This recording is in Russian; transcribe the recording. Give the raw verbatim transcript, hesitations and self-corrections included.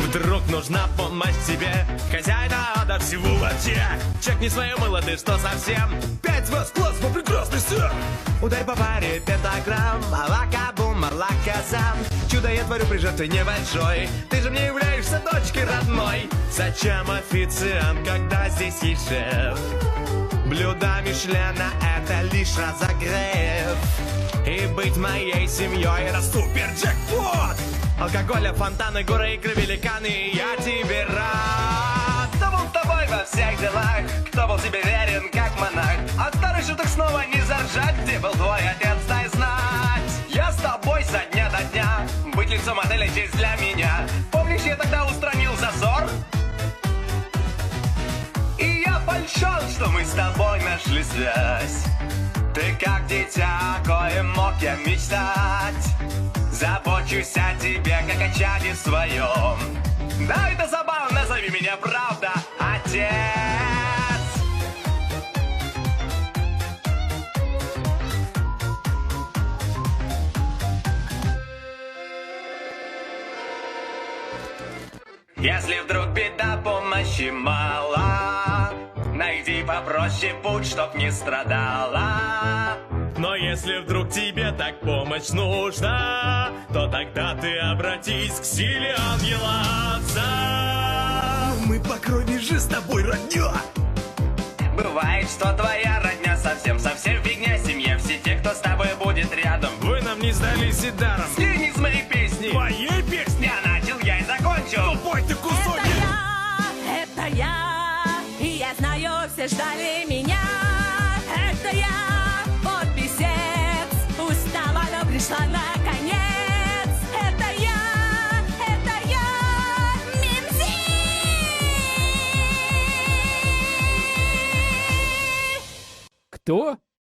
Вдруг нужна помощь тебе, хозяина до всего воде. Чекни свое мыло, ты что совсем? Пять звезд, класс, вы прекрасный сэр. Ударь по паре пентаграмм, алакабум, алаказам. Чудо я творю при жертве небольшой. Ты же мне являешься дочкой родной. Зачем официант, когда здесь есть шеф? Блюдо Мишлена — это лишь разогрев. И быть моей семьей — это супер джекпот. Алкоголя, фонтаны, горы, икры, великаны, я тебе рад. Кто был с тобой во всех делах? Кто был тебе верен, как монах? От старых шуток снова не заржать. Где был твой отец, дай знать. Я с тобой со дня до дня. Быть лицом модели — честь для меня. Помнишь, я тогда устранил зазор? И я польщен, что мы с тобой нашли связь. Ты как дитя, коим мог я мечтать. Забочусь о тебе, как о чаде своем. Да, это забавно, назови меня правда, отец. Если вдруг беда, помощи мало, найди попроще путь, чтоб не страдала. Но если вдруг тебе так помощь нужна, то тогда ты обратись к силе ангела отца. Мы по крови же с тобой родня. Бывает, что твоя родня совсем-совсем фигня. Семья, все те, кто с тобой будет рядом. Вы нам не сдались и даром. Скинь с моей песни. Твоей песни? Я начал, я и закончил. Тупой ты кусок. Это я, это я, и я знаю, все ждали меня. Это я. Пришла наконец. Это я, это я, Минзи. Кто?